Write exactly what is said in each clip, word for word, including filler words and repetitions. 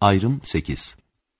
Ayrım sekiz.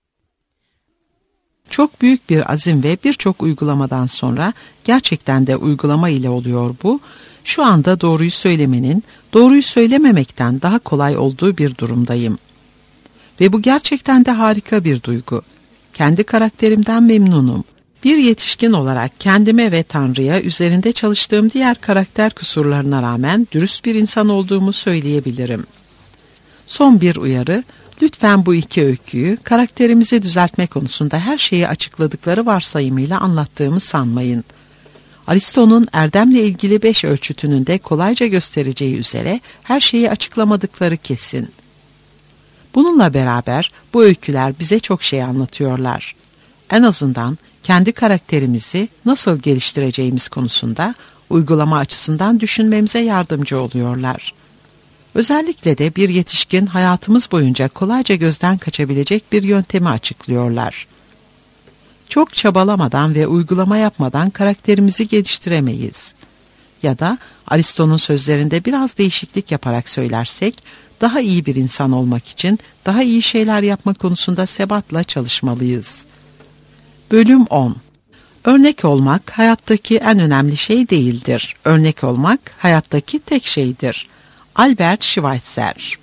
Çok büyük bir azim ve birçok uygulamadan sonra gerçekten de uygulama ile oluyor bu. Şu anda doğruyu söylemenin, doğruyu söylememekten daha kolay olduğu bir durumdayım. Ve bu gerçekten de harika bir duygu. Kendi karakterimden memnunum. Bir yetişkin olarak kendime ve Tanrı'ya üzerinde çalıştığım diğer karakter kusurlarına rağmen dürüst bir insan olduğumu söyleyebilirim. Son bir uyarı, lütfen bu iki öyküyü karakterimizi düzeltme konusunda her şeyi açıkladıkları varsayımıyla anlattığımı sanmayın. Aristo'nun erdemle ilgili beş ölçütünün de kolayca göstereceği üzere her şeyi açıklamadıkları kesin. Bununla beraber bu öyküler bize çok şey anlatıyorlar. En azından kendi karakterimizi nasıl geliştireceğimiz konusunda uygulama açısından düşünmemize yardımcı oluyorlar. Özellikle de bir yetişkin hayatımız boyunca kolayca gözden kaçabilecek bir yöntemi açıklıyorlar. Çok çabalamadan ve uygulama yapmadan karakterimizi geliştiremeyiz. Ya da Aristo'nun sözlerinde biraz değişiklik yaparak söylersek, daha iyi bir insan olmak için daha iyi şeyler yapma konusunda sebatla çalışmalıyız. Bölüm on. Örnek olmak hayattaki en önemli şey değildir. Örnek olmak hayattaki tek şeydir. Albert Schweitzer.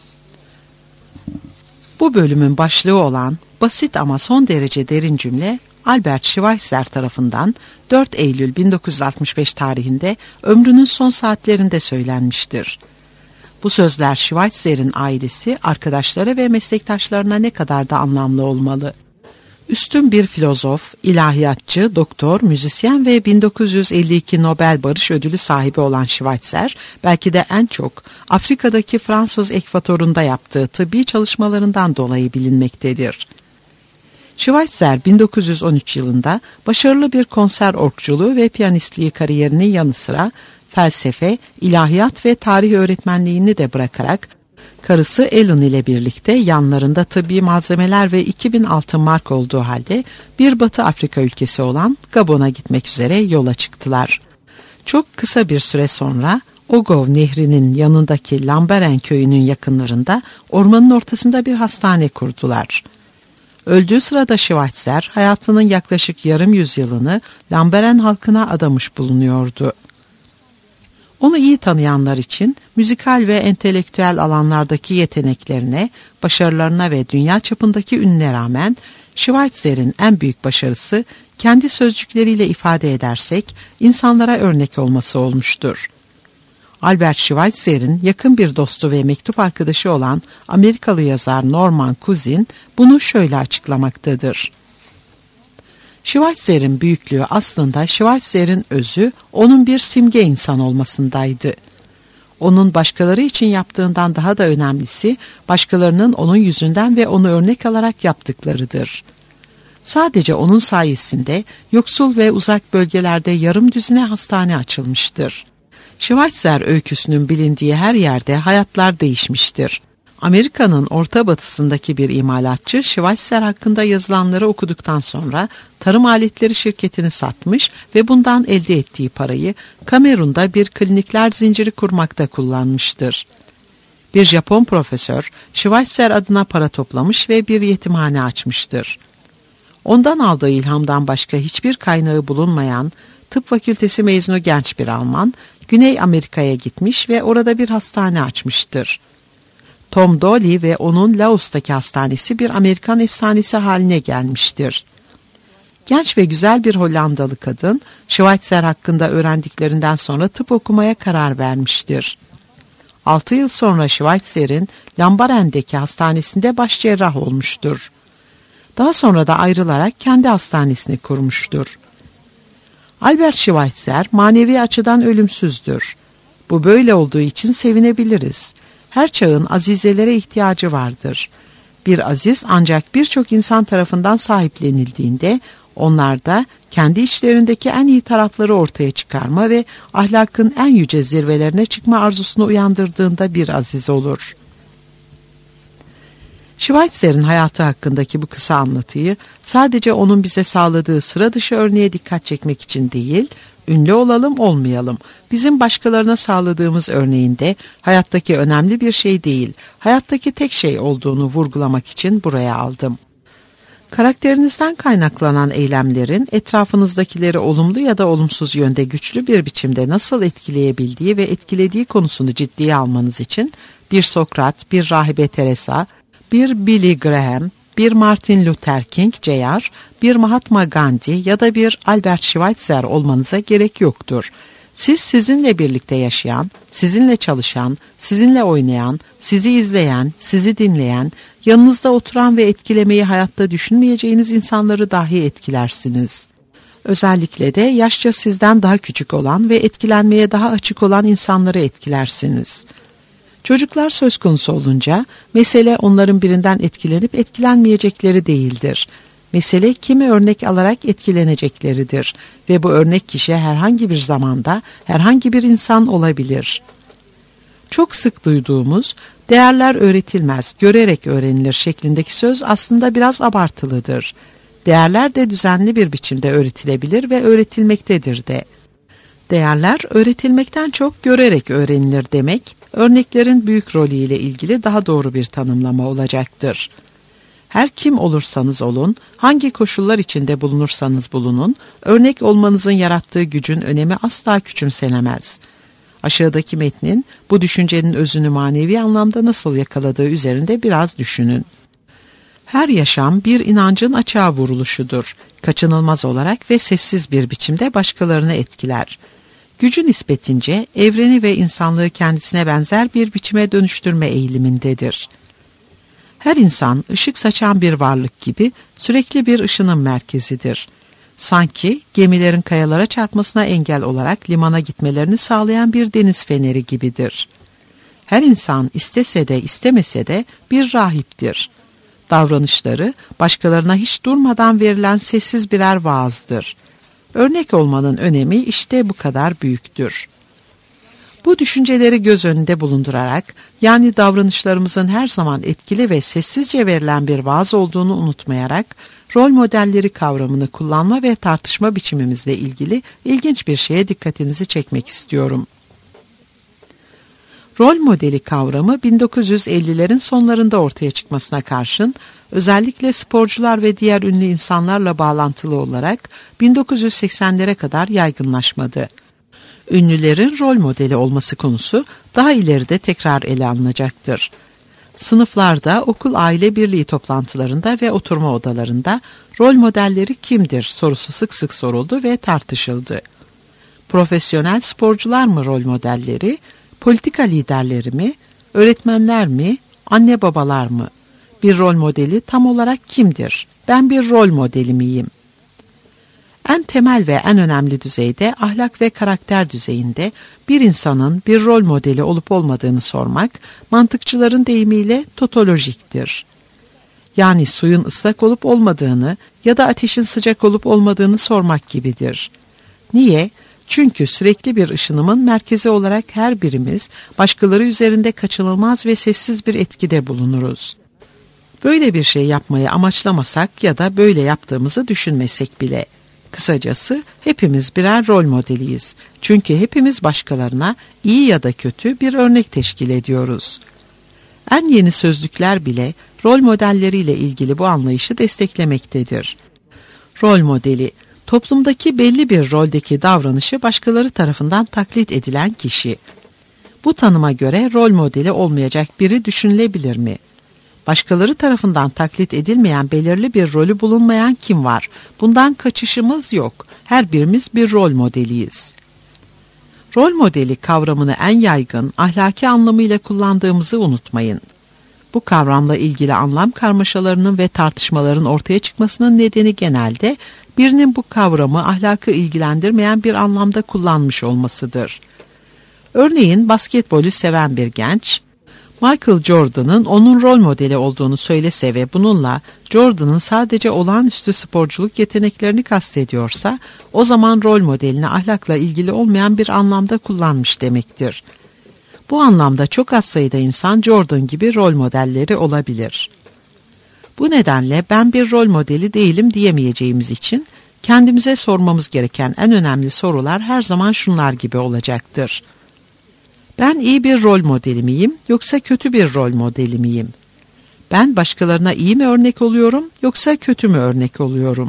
Bu bölümün başlığı olan basit ama son derece derin cümle Albert Schweitzer tarafından dört Eylül bin dokuz yüz altmış beş tarihinde ömrünün son saatlerinde söylenmiştir. Bu sözler Schweitzer'in ailesi, arkadaşları ve meslektaşlarına ne kadar da anlamlı olmalı. Üstün bir filozof, ilahiyatçı, doktor, müzisyen ve bin dokuz yüz elli iki Nobel Barış Ödülü sahibi olan Schweitzer, belki de en çok Afrika'daki Fransız ekvatorunda yaptığı tıbbi çalışmalarından dolayı bilinmektedir. Schweitzer bin dokuz yüz on üç yılında başarılı bir konser orgculuğu ve piyanistliği kariyerinin yanı sıra felsefe, ilahiyat ve tarih öğretmenliğini de bırakarak karısı Ellen ile birlikte yanlarında tıbbi malzemeler ve iki bin altın mark olduğu halde bir Batı Afrika ülkesi olan Gabon'a gitmek üzere yola çıktılar. Çok kısa bir süre sonra Ogow Nehri'nin yanındaki Lamberen köyünün yakınlarında ormanın ortasında bir hastane kurdular. Öldüğü sırada Schweitzer hayatının yaklaşık yarım yüzyılını Lamberen halkına adamış bulunuyordu. Onu iyi tanıyanlar için müzikal ve entelektüel alanlardaki yeteneklerine, başarılarına ve dünya çapındaki ününe rağmen Schweitzer'in en büyük başarısı kendi sözcükleriyle ifade edersek insanlara örnek olması olmuştur. Albert Schweitzer'in yakın bir dostu ve mektup arkadaşı olan Amerikalı yazar Norman Cousin bunu şöyle açıklamaktadır. Schweitzer'in büyüklüğü aslında Schweitzer'in özü onun bir simge insan olmasındaydı. Onun başkaları için yaptığından daha da önemlisi başkalarının onun yüzünden ve onu örnek alarak yaptıklarıdır. Sadece onun sayesinde yoksul ve uzak bölgelerde yarım düzine hastane açılmıştır. Schweitzer öyküsünün bilindiği her yerde hayatlar değişmiştir. Amerika'nın orta batısındaki bir imalatçı Schweitzer hakkında yazılanları okuduktan sonra tarım aletleri şirketini satmış ve bundan elde ettiği parayı Kamerun'da bir klinikler zinciri kurmakta kullanmıştır. Bir Japon profesör Schweitzer adına para toplamış ve bir yetimhane açmıştır. Ondan aldığı ilhamdan başka hiçbir kaynağı bulunmayan tıp fakültesi mezunu genç bir Alman, Güney Amerika'ya gitmiş ve orada bir hastane açmıştır. Tom Dolly ve onun Laos'taki hastanesi bir Amerikan efsanesi haline gelmiştir. Genç ve güzel bir Hollandalı kadın, Schweitzer hakkında öğrendiklerinden sonra tıp okumaya karar vermiştir. Altı yıl sonra Schweitzer'in Lambaren'deki hastanesinde başcerrah olmuştur. Daha sonra da ayrılarak kendi hastanesini kurmuştur. Albert Schweitzer manevi açıdan ölümsüzdür. Bu böyle olduğu için sevinebiliriz. Her çağın azizelere ihtiyacı vardır. Bir aziz ancak birçok insan tarafından sahiplenildiğinde onlarda kendi içlerindeki en iyi tarafları ortaya çıkarma ve ahlakın en yüce zirvelerine çıkma arzusunu uyandırdığında bir aziz olur. Schweitzer'in hayatı hakkındaki bu kısa anlatıyı sadece onun bize sağladığı sıra dışı örneğe dikkat çekmek için değil, ünlü olalım olmayalım. Bizim başkalarına sağladığımız örneğinde hayattaki önemli bir şey değil, hayattaki tek şey olduğunu vurgulamak için buraya aldım. Karakterinizden kaynaklanan eylemlerin etrafınızdakileri olumlu ya da olumsuz yönde güçlü bir biçimde nasıl etkileyebildiği ve etkilediği konusunu ciddiye almanız için bir Sokrat, bir Rahibe Teresa, bir Billy Graham, bir Martin Luther King Junior, bir Mahatma Gandhi ya da bir Albert Schweitzer olmanıza gerek yoktur. Siz sizinle birlikte yaşayan, sizinle çalışan, sizinle oynayan, sizi izleyen, sizi dinleyen, yanınızda oturan ve etkilemeyi hayatta düşünmeyeceğiniz insanları dahi etkilersiniz. Özellikle de yaşça sizden daha küçük olan ve etkilenmeye daha açık olan insanları etkilersiniz. Çocuklar söz konusu olunca mesele onların birinden etkilenip etkilenmeyecekleri değildir. Mesele kimi örnek alarak etkilenecekleridir ve bu örnek kişi herhangi bir zamanda herhangi bir insan olabilir. Çok sık duyduğumuz değerler öğretilmez, görerek öğrenilir şeklindeki söz aslında biraz abartılıdır. Değerler de düzenli bir biçimde öğretilebilir ve öğretilmektedir de. Değerler öğretilmekten çok görerek öğrenilir demek, örneklerin büyük rolüyle ilgili daha doğru bir tanımlama olacaktır. Her kim olursanız olun, hangi koşullar içinde bulunursanız bulunun, örnek olmanızın yarattığı gücün önemi asla küçümsenemez. Aşağıdaki metnin bu düşüncenin özünü manevi anlamda nasıl yakaladığı üzerinde biraz düşünün. Her yaşam bir inancın açığa vuruluşudur. Kaçınılmaz olarak ve sessiz bir biçimde başkalarını etkiler. Gücü nispetince evreni ve insanlığı kendisine benzer bir biçime dönüştürme eğilimindedir. Her insan ışık saçan bir varlık gibi sürekli bir ışının merkezidir. Sanki gemilerin kayalara çarpmasına engel olarak limana gitmelerini sağlayan bir deniz feneri gibidir. Her insan istese de istemese de bir rahiptir. Davranışları başkalarına hiç durmadan verilen sessiz birer vaazdır. Örnek olmanın önemi işte bu kadar büyüktür. Bu düşünceleri göz önünde bulundurarak, yani davranışlarımızın her zaman etkili ve sessizce verilen bir vaaz olduğunu unutmayarak, rol modelleri kavramını kullanma ve tartışma biçimimizle ilgili ilginç bir şeye dikkatinizi çekmek istiyorum. Rol modeli kavramı bin dokuz yüz ellilerin sonlarında ortaya çıkmasına karşın, özellikle sporcular ve diğer ünlü insanlarla bağlantılı olarak bin dokuz yüz seksenlere kadar yaygınlaşmadı. Ünlülerin rol modeli olması konusu daha ileride tekrar ele alınacaktır. Sınıflarda, okul aile birliği toplantılarında ve oturma odalarında rol modelleri kimdir sorusu sık sık soruldu ve tartışıldı. Profesyonel sporcular mı rol modelleri, politika liderleri mi, öğretmenler mi, anne babalar mı? Bir rol modeli tam olarak kimdir? Ben bir rol modeli miyim? En temel ve en önemli düzeyde ahlak ve karakter düzeyinde bir insanın bir rol modeli olup olmadığını sormak, mantıkçıların deyimiyle totolojiktir. Yani suyun ıslak olup olmadığını ya da ateşin sıcak olup olmadığını sormak gibidir. Niye? Çünkü sürekli bir ışınımın merkezi olarak her birimiz başkaları üzerinde kaçınılmaz ve sessiz bir etkide bulunuruz. Böyle bir şey yapmayı amaçlamasak ya da böyle yaptığımızı düşünmesek bile. Kısacası hepimiz birer rol modeliyiz. Çünkü hepimiz başkalarına iyi ya da kötü bir örnek teşkil ediyoruz. En yeni sözlükler bile rol modelleriyle ilgili bu anlayışı desteklemektedir. Rol modeli, toplumdaki belli bir roldeki davranışı başkaları tarafından taklit edilen kişi. Bu tanıma göre rol modeli olmayacak biri düşünülebilir mi? Başkaları tarafından taklit edilmeyen belirli bir rolü bulunmayan kim var? Bundan kaçışımız yok. Her birimiz bir rol modeliyiz. Rol modeli kavramını en yaygın, ahlaki anlamıyla kullandığımızı unutmayın. Bu kavramla ilgili anlam karmaşalarının ve tartışmaların ortaya çıkmasının nedeni genelde birinin bu kavramı ahlakı ilgilendirmeyen bir anlamda kullanmış olmasıdır. Örneğin basketbolü seven bir genç, Michael Jordan'ın onun rol modeli olduğunu söylese ve bununla Jordan'ın sadece olağanüstü sporculuk yeteneklerini kastediyorsa, o zaman rol modelini ahlakla ilgili olmayan bir anlamda kullanmış demektir. Bu anlamda çok az sayıda insan Jordan gibi rol modelleri olabilir. Bu nedenle ben bir rol modeli değilim diyemeyeceğimiz için, kendimize sormamız gereken en önemli sorular her zaman şunlar gibi olacaktır. Ben iyi bir rol modeli miyim yoksa kötü bir rol modeli miyim? Ben başkalarına iyi mi örnek oluyorum yoksa kötü mü örnek oluyorum?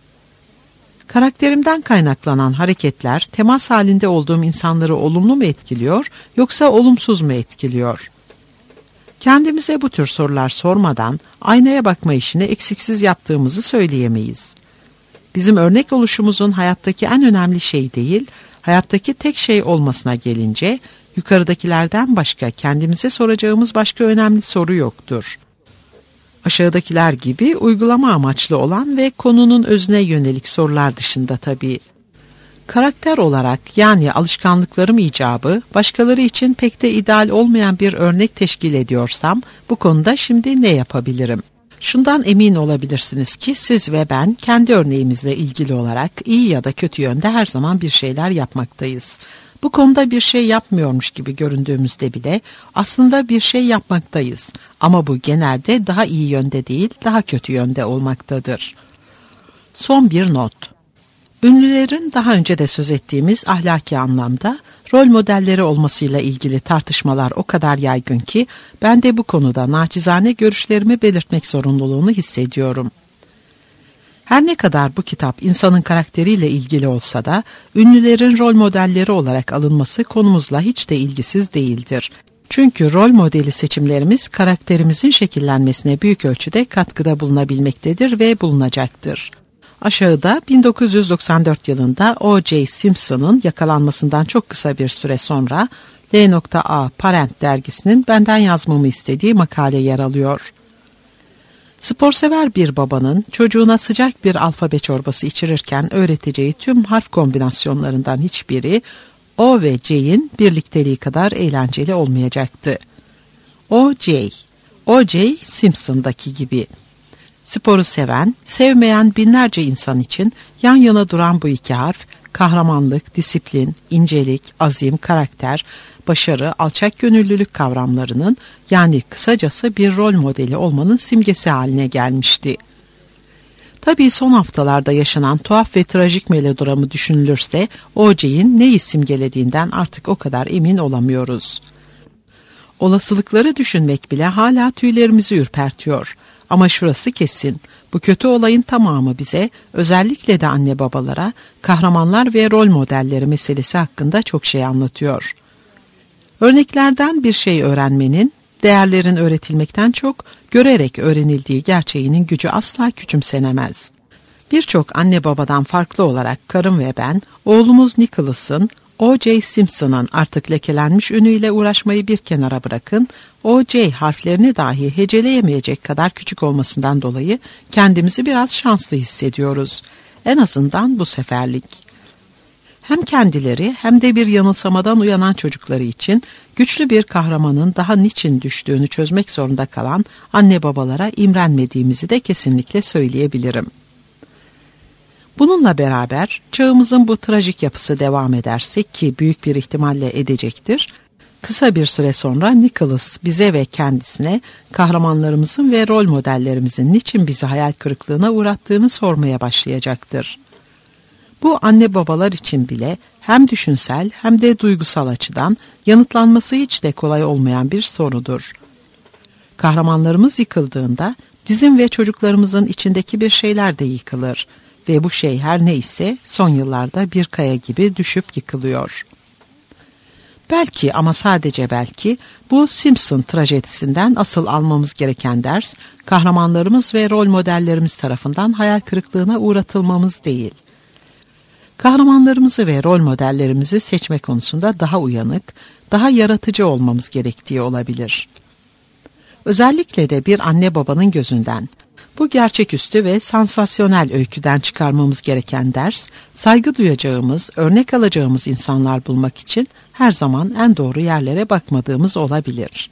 Karakterimden kaynaklanan hareketler temas halinde olduğum insanları olumlu mu etkiliyor yoksa olumsuz mu etkiliyor? Kendimize bu tür sorular sormadan aynaya bakma işini eksiksiz yaptığımızı söyleyemeyiz. Bizim örnek oluşumuzun hayattaki en önemli şey değil, hayattaki tek şey olmasına gelince yukarıdakilerden başka kendimize soracağımız başka önemli soru yoktur. Aşağıdakiler gibi uygulama amaçlı olan ve konunun özüne yönelik sorular dışında tabii. Karakter olarak yani alışkanlıklarım icabı başkaları için pek de ideal olmayan bir örnek teşkil ediyorsam bu konuda şimdi ne yapabilirim? Şundan emin olabilirsiniz ki siz ve ben kendi örneğimizle ilgili olarak iyi ya da kötü yönde her zaman bir şeyler yapmaktayız. Bu konuda bir şey yapmıyormuş gibi göründüğümüzde bile aslında bir şey yapmaktayız. Ama bu genelde daha iyi yönde değil, daha kötü yönde olmaktadır. Son bir not. Ünlülerin daha önce de söz ettiğimiz ahlaki anlamda rol modelleri olmasıyla ilgili tartışmalar o kadar yaygın ki ben de bu konuda naçizane görüşlerimi belirtmek zorunluluğunu hissediyorum. Her ne kadar bu kitap insanın karakteriyle ilgili olsa da ünlülerin rol modelleri olarak alınması konumuzla hiç de ilgisiz değildir. Çünkü rol modeli seçimlerimiz karakterimizin şekillenmesine büyük ölçüde katkıda bulunabilmektedir ve bulunacaktır. Aşağıda bin dokuz yüz doksan dört yılında O J Simpson'ın yakalanmasından çok kısa bir süre sonra L A Parent dergisinin benden yazmamı istediği makale yer alıyor. Sporsever bir babanın çocuğuna sıcak bir alfabe çorbası içirirken öğreteceği tüm harf kombinasyonlarından hiçbiri O ve J'in birlikteliği kadar eğlenceli olmayacaktı. O J, O J Simpson'daki gibi. Sporu seven, sevmeyen binlerce insan için yan yana duran bu iki harf, kahramanlık, disiplin, incelik, azim, karakter, başarı, alçak gönüllülük kavramlarının yani kısacası bir rol modeli olmanın simgesi haline gelmişti. Tabii son haftalarda yaşanan tuhaf ve trajik melodramı düşünülürse O J'in neyi simgelediğinden artık o kadar emin olamıyoruz. Olasılıkları düşünmek bile hala tüylerimizi ürpertiyor. Ama şurası kesin, bu kötü olayın tamamı bize, özellikle de anne babalara, kahramanlar ve rol modelleri meselesi hakkında çok şey anlatıyor. Örneklerden bir şey öğrenmenin, değerlerin öğretilmekten çok görerek öğrenildiği gerçeğinin gücü asla küçümsenemez. Birçok anne babadan farklı olarak karım ve ben, oğlumuz Nicholas'ın, O J Simpson'ın artık lekelenmiş ünüyle uğraşmayı bir kenara bırakın, O J harflerini dahi heceleyemeyecek kadar küçük olmasından dolayı kendimizi biraz şanslı hissediyoruz. En azından bu seferlik. Hem kendileri hem de bir yanılsamadan uyanan çocukları için güçlü bir kahramanın daha niçin düştüğünü çözmek zorunda kalan anne babalara imrenmediğimizi de kesinlikle söyleyebilirim. Bununla beraber çağımızın bu trajik yapısı devam ederse ki büyük bir ihtimalle edecektir, kısa bir süre sonra Nicholas bize ve kendisine kahramanlarımızın ve rol modellerimizin niçin bizi hayal kırıklığına uğrattığını sormaya başlayacaktır. Bu anne babalar için bile hem düşünsel hem de duygusal açıdan yanıtlanması hiç de kolay olmayan bir sorudur. Kahramanlarımız yıkıldığında bizim ve çocuklarımızın içindeki bir şeyler de yıkılır. Ve bu şey her neyse son yıllarda bir kaya gibi düşüp yıkılıyor. Belki ama sadece belki bu Simpson trajedisinden asıl almamız gereken ders, kahramanlarımız ve rol modellerimiz tarafından hayal kırıklığına uğratılmamız değil. Kahramanlarımızı ve rol modellerimizi seçme konusunda daha uyanık, daha yaratıcı olmamız gerektiği olabilir. Özellikle de bir anne babanın gözünden, bu gerçeküstü ve sansasyonel öyküden çıkarmamız gereken ders, saygı duyacağımız, örnek alacağımız insanlar bulmak için her zaman en doğru yerlere bakmadığımız olabilir.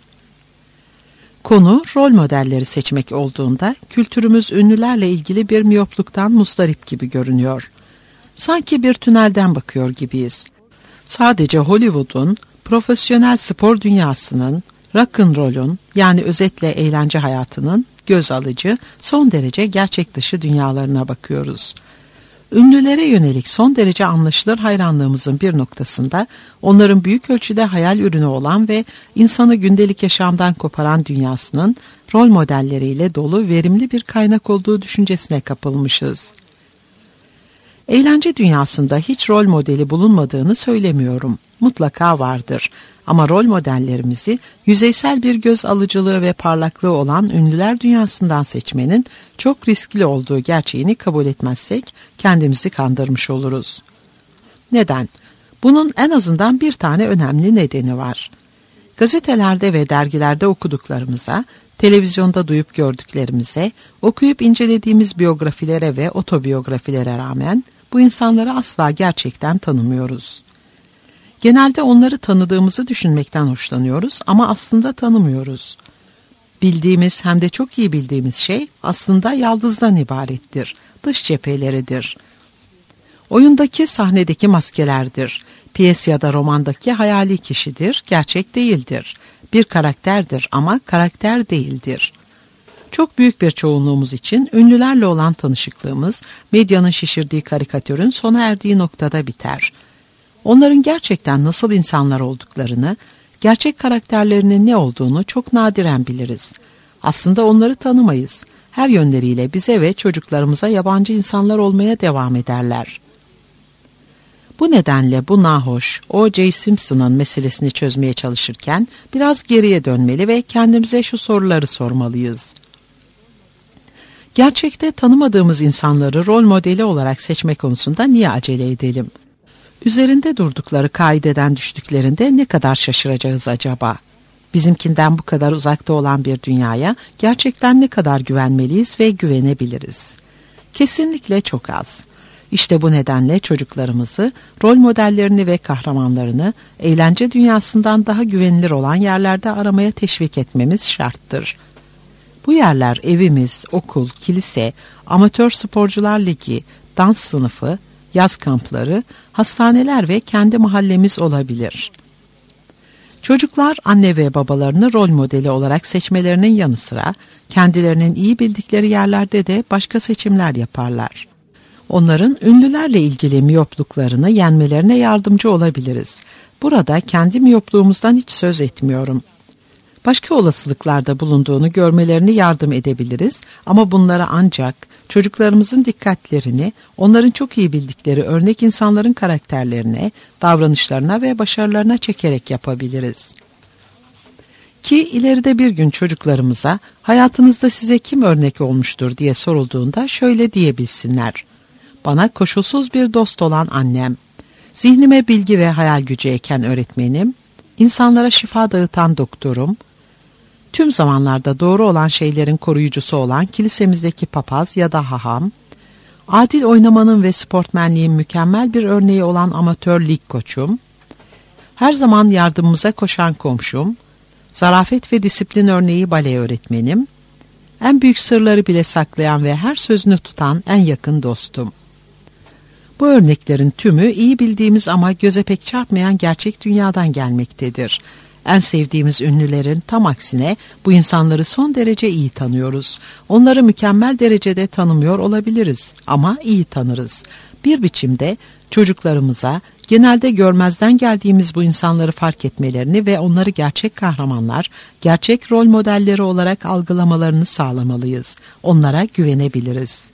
Konu rol modelleri seçmek olduğunda kültürümüz ünlülerle ilgili bir miyopluktan muzdarip gibi görünüyor. Sanki bir tünelden bakıyor gibiyiz. Sadece Hollywood'un, profesyonel spor dünyasının, rock'n'roll'un yani özetle eğlence hayatının göz alıcı, son derece gerçek dışı dünyalarına bakıyoruz. Ünlülere yönelik son derece anlaşılır hayranlığımızın bir noktasında onların büyük ölçüde hayal ürünü olan ve insanı gündelik yaşamdan koparan dünyasının rol modelleriyle dolu verimli bir kaynak olduğu düşüncesine kapılmışız. Eğlence dünyasında hiç rol modeli bulunmadığını söylemiyorum. Mutlaka vardır. Ama rol modellerimizi yüzeysel bir göz alıcılığı ve parlaklığı olan ünlüler dünyasından seçmenin çok riskli olduğu gerçeğini kabul etmezsek kendimizi kandırmış oluruz. Neden? Bunun en azından bir tane önemli nedeni var. Gazetelerde ve dergilerde okuduklarımıza, televizyonda duyup gördüklerimize, okuyup incelediğimiz biyografilere ve otobiyografilere rağmen bu insanları asla gerçekten tanımıyoruz. Genelde onları tanıdığımızı düşünmekten hoşlanıyoruz ama aslında tanımıyoruz. Bildiğimiz hem de çok iyi bildiğimiz şey aslında yaldızdan ibarettir, dış cepheleridir. Oyundaki sahnedeki maskelerdir, piyes ya da romandaki hayali kişidir, gerçek değildir. Bir karakterdir ama karakter değildir. Çok büyük bir çoğunluğumuz için ünlülerle olan tanışıklığımız medyanın şişirdiği karikatürün sona erdiği noktada biter. Onların gerçekten nasıl insanlar olduklarını, gerçek karakterlerinin ne olduğunu çok nadiren biliriz. Aslında onları tanımayız. Her yönleriyle bize ve çocuklarımıza yabancı insanlar olmaya devam ederler. Bu nedenle bu nahoş O J Simpson'ın meselesini çözmeye çalışırken biraz geriye dönmeli ve kendimize şu soruları sormalıyız. Gerçekte tanımadığımız insanları rol modeli olarak seçme konusunda niye acele edelim? Üzerinde durdukları kaideden düştüklerinde ne kadar şaşıracağız acaba? Bizimkinden bu kadar uzakta olan bir dünyaya gerçekten ne kadar güvenmeliyiz ve güvenebiliriz? Kesinlikle çok az. İşte bu nedenle çocuklarımızı, rol modellerini ve kahramanlarını eğlence dünyasından daha güvenilir olan yerlerde aramaya teşvik etmemiz şarttır. Bu yerler evimiz, okul, kilise, amatör sporcular ligi, dans sınıfı, yaz kampları, hastaneler ve kendi mahallemiz olabilir. Çocuklar anne ve babalarını rol modeli olarak seçmelerinin yanı sıra kendilerinin iyi bildikleri yerlerde de başka seçimler yaparlar. Onların ünlülerle ilgili miyopluklarını yenmelerine yardımcı olabiliriz. Burada kendi miyopluğumuzdan hiç söz etmiyorum. Başka olasılıklarda bulunduğunu görmelerini yardım edebiliriz ama bunlara ancak çocuklarımızın dikkatlerini onların çok iyi bildikleri örnek insanların karakterlerine, davranışlarına ve başarılarına çekerek yapabiliriz. Ki ileride bir gün çocuklarımıza hayatınızda size kim örnek olmuştur diye sorulduğunda şöyle diyebilsinler. Bana koşulsuz bir dost olan annem, zihnime bilgi ve hayal gücü eken öğretmenim, insanlara şifa dağıtan doktorum, tüm zamanlarda doğru olan şeylerin koruyucusu olan kilisemizdeki papaz ya da haham, adil oynamanın ve sportmenliğin mükemmel bir örneği olan amatör lig koçum, her zaman yardımımıza koşan komşum, zarafet ve disiplin örneği bale öğretmenim, en büyük sırları bile saklayan ve her sözünü tutan en yakın dostum. Bu örneklerin tümü iyi bildiğimiz ama göze pek çarpmayan gerçek dünyadan gelmektedir. En sevdiğimiz ünlülerin tam aksine bu insanları son derece iyi tanıyoruz. Onları mükemmel derecede tanımıyor olabiliriz ama iyi tanırız. Bir biçimde çocuklarımıza genelde görmezden geldiğimiz bu insanları fark etmelerini ve onları gerçek kahramanlar, gerçek rol modelleri olarak algılamalarını sağlamalıyız. Onlara güvenebiliriz.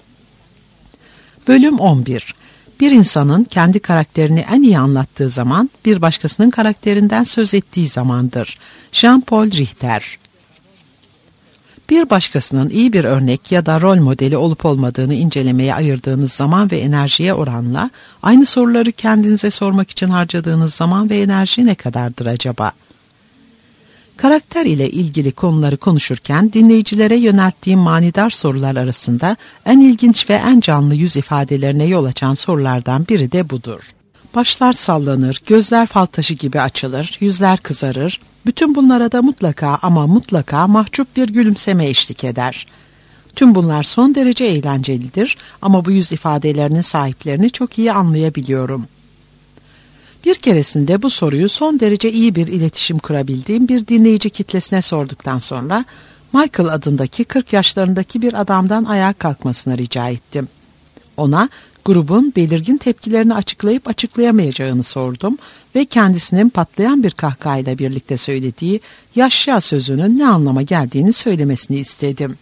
Bölüm on bir. Bir insanın kendi karakterini en iyi anlattığı zaman bir başkasının karakterinden söz ettiği zamandır. Jean-Paul Richter. Bir başkasının iyi bir örnek ya da rol modeli olup olmadığını incelemeye ayırdığınız zaman ve enerjiye oranla aynı soruları kendinize sormak için harcadığınız zaman ve enerji ne kadardır acaba? Karakter ile ilgili konuları konuşurken dinleyicilere yönelttiğim manidar sorular arasında en ilginç ve en canlı yüz ifadelerine yol açan sorulardan biri de budur. Başlar sallanır, gözler fal taşı gibi açılır, yüzler kızarır. Bütün bunlara da mutlaka ama mutlaka mahcup bir gülümseme eşlik eder. Tüm bunlar son derece eğlencelidir ama bu yüz ifadelerinin sahiplerini çok iyi anlayabiliyorum. Bir keresinde bu soruyu son derece iyi bir iletişim kurabildiğim bir dinleyici kitlesine sorduktan sonra Michael adındaki kırk yaşlarındaki bir adamdan ayağa kalkmasını rica ettim. Ona Grubun belirgin tepkilerini açıklayıp açıklayamayacağını sordum ve kendisinin patlayan bir kahkahayla birlikte söylediği "yaşa" sözünün ne anlama geldiğini söylemesini istedim.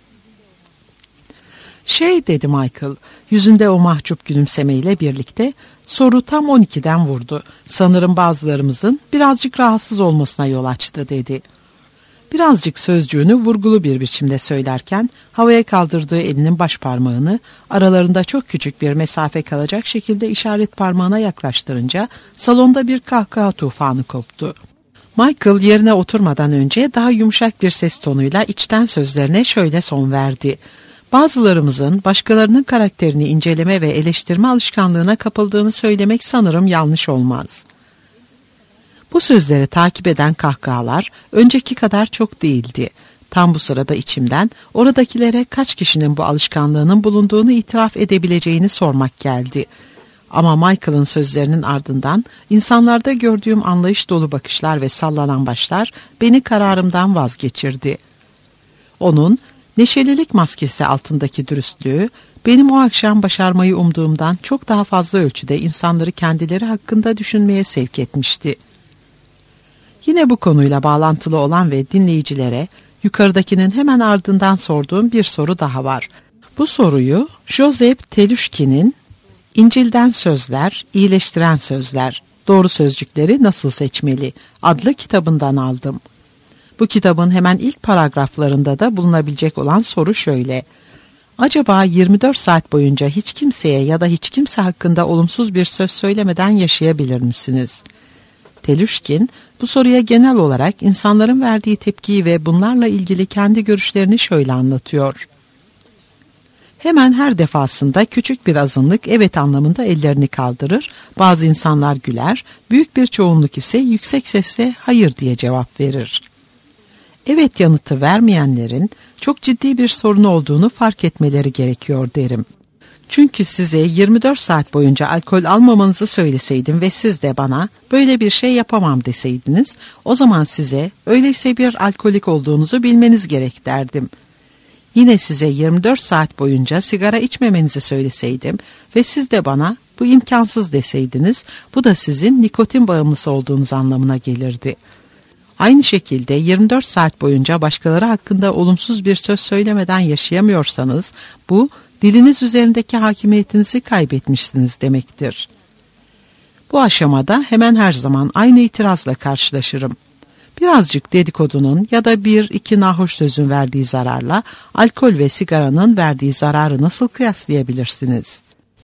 "Şey," dedi Michael, yüzünde o mahcup gülümsemeyle birlikte, "soru tam on ikiden vurdu. Sanırım bazılarımızın birazcık rahatsız olmasına yol açtı," dedi. Birazcık sözcüğünü vurgulu bir biçimde söylerken havaya kaldırdığı elinin baş parmağını aralarında çok küçük bir mesafe kalacak şekilde işaret parmağına yaklaştırınca salonda bir kahkaha tufanı koptu. Michael yerine oturmadan önce daha yumuşak bir ses tonuyla içten sözlerine şöyle son verdi: "Bazılarımızın başkalarının karakterini inceleme ve eleştirme alışkanlığına kapıldığını söylemek sanırım yanlış olmaz." Bu sözleri takip eden kahkahalar önceki kadar çok değildi. Tam bu sırada içimden oradakilere kaç kişinin bu alışkanlığının bulunduğunu itiraf edebileceğini sormak geldi. Ama Michael'ın sözlerinin ardından insanlarda gördüğüm anlayış dolu bakışlar ve sallanan başlar beni kararımdan vazgeçirdi. Onun neşelilik maskesi altındaki dürüstlüğü benim o akşam başarmayı umduğumdan çok daha fazla ölçüde insanları kendileri hakkında düşünmeye sevk etmişti. Yine bu konuyla bağlantılı olan ve dinleyicilere yukarıdakinin hemen ardından sorduğum bir soru daha var. Bu soruyu Joseph Telushkin'in İncil'den Sözler, İyileştiren Sözler, Doğru Sözcükleri Nasıl Seçmeli adlı kitabından aldım. Bu kitabın hemen ilk paragraflarında da bulunabilecek olan soru şöyle: acaba yirmi dört saat boyunca hiç kimseye ya da hiç kimse hakkında olumsuz bir söz söylemeden yaşayabilir misiniz? Telushkin bu soruya genel olarak insanların verdiği tepkiyi ve bunlarla ilgili kendi görüşlerini şöyle anlatıyor. Hemen her defasında küçük bir azınlık evet anlamında ellerini kaldırır, bazı insanlar güler, büyük bir çoğunluk ise yüksek sesle hayır diye cevap verir. Evet yanıtı vermeyenlerin çok ciddi bir sorun olduğunu fark etmeleri gerekiyor derim. Çünkü size yirmi dört saat boyunca alkol almamanızı söyleseydim ve siz de bana böyle bir şey yapamam deseydiniz, o zaman size öyleyse bir alkolik olduğunuzu bilmeniz gerek derdim. Yine size yirmi dört saat boyunca sigara içmemenizi söyleseydim ve siz de bana bu imkansız deseydiniz, bu da sizin nikotin bağımlısı olduğunuz anlamına gelirdi. Aynı şekilde yirmi dört saat boyunca başkaları hakkında olumsuz bir söz söylemeden yaşayamıyorsanız, bu diliniz üzerindeki hakimiyetinizi kaybetmişsiniz demektir. Bu aşamada hemen her zaman aynı itirazla karşılaşırım. Birazcık dedikodunun ya da bir iki nahoş sözün verdiği zararla alkol ve sigaranın verdiği zararı nasıl kıyaslayabilirsiniz?